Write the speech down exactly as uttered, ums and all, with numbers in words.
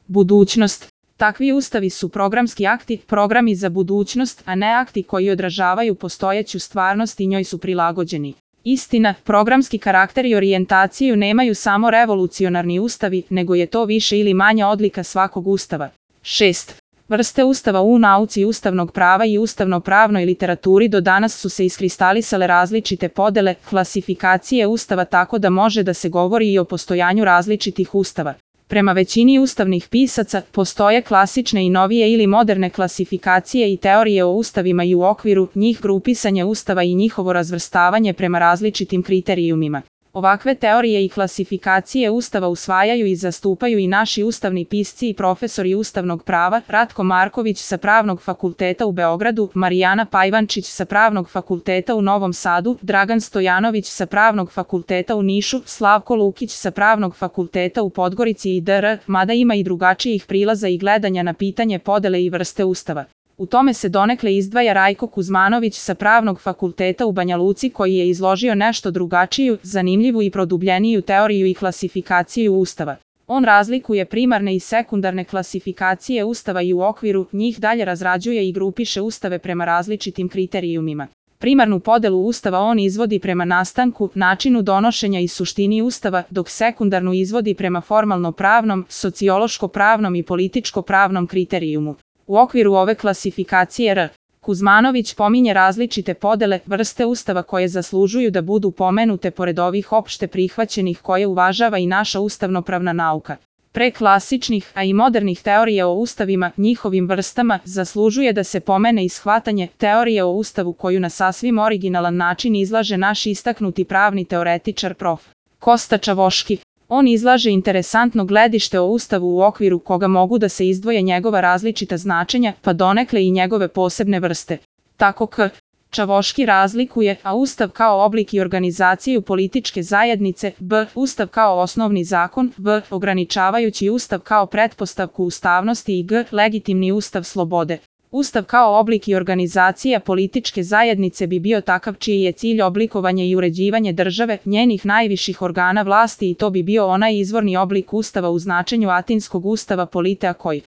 Budućnost. Takvi ustavi su programski akti, programi za budućnost, a ne akti koji odražavaju postojeću stvarnost i njoj su prilagođeni. Istina, programski karakter i orijentaciju nemaju samo revolucionarni ustavi, nego je to više ili manja odlika svakog ustava. šest. Vrste ustava. U nauci ustavnog prava i ustavno-pravnoj literaturi do danas su se iskristalisale različite podele, klasifikacije ustava, tako da može da se govori i o postojanju različitih ustava. Prema većini ustavnih pisaca, postoje klasične i novije ili moderne klasifikacije i teorije o ustavima i u okviru njih grupisanje ustava i njihovo razvrstavanje prema različitim kriterijumima. Ovakve teorije i klasifikacije ustava usvajaju i zastupaju i naši ustavni pisci i profesori ustavnog prava, Ratko Marković sa Pravnog fakulteta u Beogradu, Marijana Pajvančić sa Pravnog fakulteta u Novom Sadu, Dragan Stojanović sa Pravnog fakulteta u Nišu, Slavko Lukić sa Pravnog fakulteta u Podgorici i dr. Mada ima i drugačijih prilaza i gledanja na pitanje podele i vrste ustava. U tome se donekle izdvaja Rajko Kuzmanović sa Pravnog fakulteta u Banja Luci, koji je izložio nešto drugačiju, zanimljivu i produbljeniju teoriju i klasifikaciju ustava. On razlikuje primarne i sekundarne klasifikacije ustava i u okviru njih dalje razrađuje i grupiše ustave prema različitim kriterijumima. Primarnu podelu ustava on izvodi prema nastanku, načinu donošenja i suštini ustava, dok sekundarnu izvodi prema formalno-pravnom, sociološko-pravnom i političko-pravnom kriterijumu. U okviru ove klasifikacije R. Kuzmanović pominje različite podele, vrste ustava koje zaslužuju da budu pomenute pored ovih opšte prihvaćenih koje uvažava i naša ustavnopravna nauka. Pre klasičnih, a i modernih teorija o ustavima, njihovim vrstama, zaslužuje da se pomene i shvatanje teorije o ustavu koju na sasvim originalan način izlaže naš istaknuti pravni teoretičar prof. Kosta Čavoški. On izlaže interesantno gledište o ustavu u okviru koga mogu da se izdvoje njegova različita značenja, pa donekle i njegove posebne vrste. Tako k. Čavoški razlikuje a ustav kao oblik i organizaciju političke zajednice, b. ustav kao osnovni zakon, v. ograničavajući ustav kao pretpostavku ustavnosti i g. legitimni ustav slobode. Ustav kao oblik i organizacija političke zajednice bi bio takav čiji je cilj oblikovanje i uređivanje države, njenih najviših organa vlasti i to bi bio onaj izvorni oblik ustava u značenju Atinskog ustava Politea koji